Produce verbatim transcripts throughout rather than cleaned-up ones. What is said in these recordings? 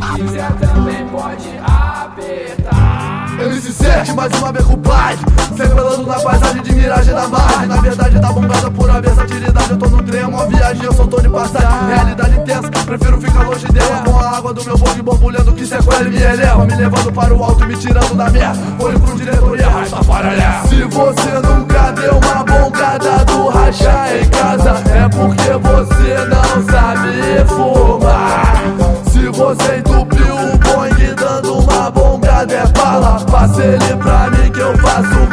quiser também pode apertar. M C sete, mais uma vez com o pai, sequelando na paisagem de miragem da margem. Na verdade tá bongada por a versatilidade. Eu tô no trem, uma viagem, eu só tô de passagem. Realidade intensa, prefiro ficar longe dela. Com a água do meu bonde borbulhando que sequela e me eleva, me levando para o alto e me tirando da merda. Olho pro diretor e arrasta para lá. Se você nunca deu uma bongada do racha em casa, é porque você não sabe fumar. Se você entupiu o boing dando uma bongada é bala, passa ele pra mim que eu faço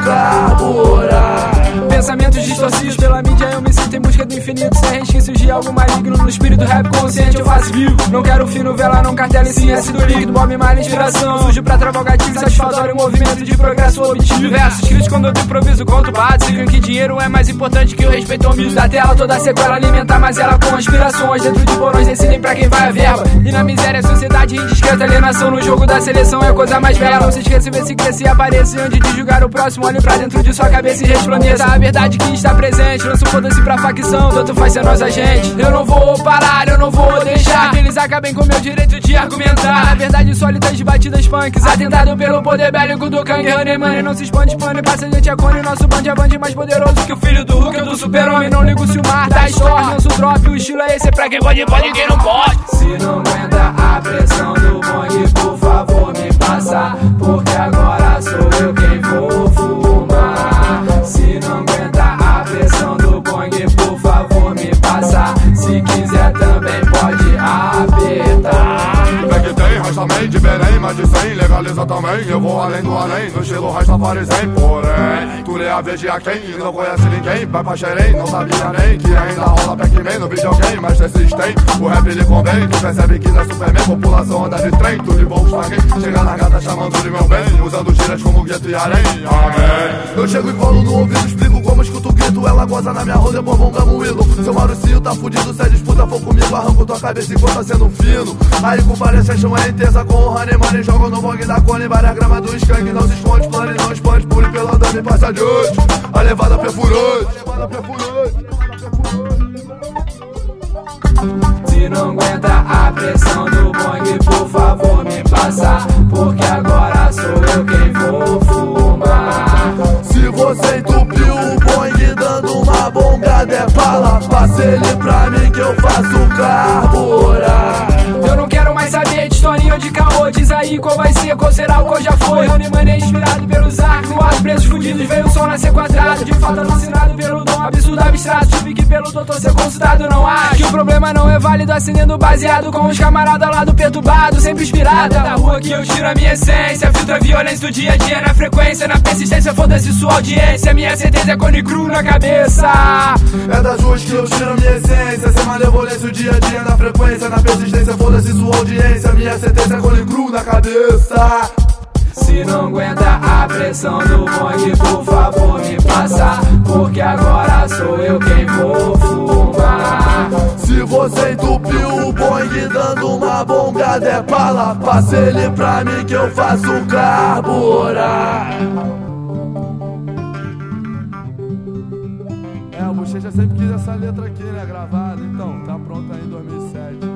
carburar. Pensamentos distorcidos pela mídia, eu me sinto em busca do infinito, sem resquícios de algo maligno. No espírito rap consciente eu faço vivo. Não quero fino, vela, não cartela e sim ácido líquido. Bob Marley, inspiração, sujo pra travar o gatilho satisfatório, movimento de progresso objetivo. Versos escritos quando eu te improviso, conto bado. Sigam que dinheiro é mais importante que o respeito ao miso da tela. Toda sequela alimentar, mas ela com aspirações. Dentro de porões decidem pra quem vai a verba. E na miséria a sociedade indiscreta, alienação no jogo da seleção é a coisa mais bela. Não se esqueça, vê se cresce e aparece. Antes de julgar o próximo, olhe pra dentro de sua cabeça e resplandeça a verdade que está presente. Lança o foda-se pra facção, tanto faz ser nós a gente. Eu não vou parar, eu não vou deixar que eles acabem com o meu direito de argumentar. Na verdade sólidas de batidas punks, atentado pelo poder bélico do Kang. Honey Money não se expande, pane, passa gente a cone. Nosso band é band mais poderoso que o filho do Hulk ou do super-homem. Não ligo se o mar da história, lança o drop, o estilo é esse, é pra quem pode, pode e quem não pode. Se não aguenta a pressão do bong, por favor me passa, porque agora sou eu quem vou fumar. Se não aguenta a pressão do bong, por favor me passa, se quiser também pode apertar. Vem que tem, rastamente de Belém, mais de cem, legaliza também. Eu vou além do além, no estilo Rastafari zen. Porém, tu lê a vez de a quem e não conhece ninguém. Vai pra xerém, não sabia nem que ainda rola Pac-Man no videogame, mas persistente, o rap lhe convém. Tu percebe que não é Superman, população anda de trem. Tu de bom pra quem chega na gata chamando de meu bem, usando gírias como gueto e harém. Amém. Eu chego e colo no ouvido, explico como escuto o grito. Ela goza na minha roda, depois bongamos o ídolo. Seu Mauricinho tá fudido, se é disputa for comigo, arranco tua cabeça enquanto tá sendo fino. Aí com várias sessão é intensa com o Honey Money, joga no bong da cone, várias gramas do skunk. Não se esconde, plane, não expande, pule pelo andame e passa adiante. A levada perfurante, a levada perfurante. Se não aguenta a pressão do bong, por favor me passa, porque agora sou eu quem vou fumar. Se você entupiu o boing dando uma bongada é bala, passa ele pra mim que eu faço carburar. Eu não quero mais saber de historinha ou de caô, diz aí qual vai ser, qual será o qual já foi. Honey Money é inspirado pelos arcos, no ar preços fudidos, veio o sol nascer quadrado. De fato alucinado pelo dom, absurdo abstrato, tive que pelo doutor ser consultado. Não acho que o problema não é válido, acendendo baseado com os camaradas lá do perturbado, sempre inspirado. É da rua que eu tiro a minha essência, filtra a violência do dia a dia na frequência, na persistência, foda-se sua audiência. Minha certeza é cone cru na cabeça. É das ruas que eu tiro a minha essência, sem malevolência o dia a dia na frequência, na persistência, foda-se sua audiência. Minha certeza é cone cru na cabeça. Se não aguenta a pressão do bong, por favor me passa, porque agora sou eu quem vou fumar. Se você entupiu o boing dando uma bongada é bala, passa ele pra mim que eu faço carburar. É, o Bochecha sempre quis essa letra aqui, né, gravada, então tá pronta aí em dois mil e sete.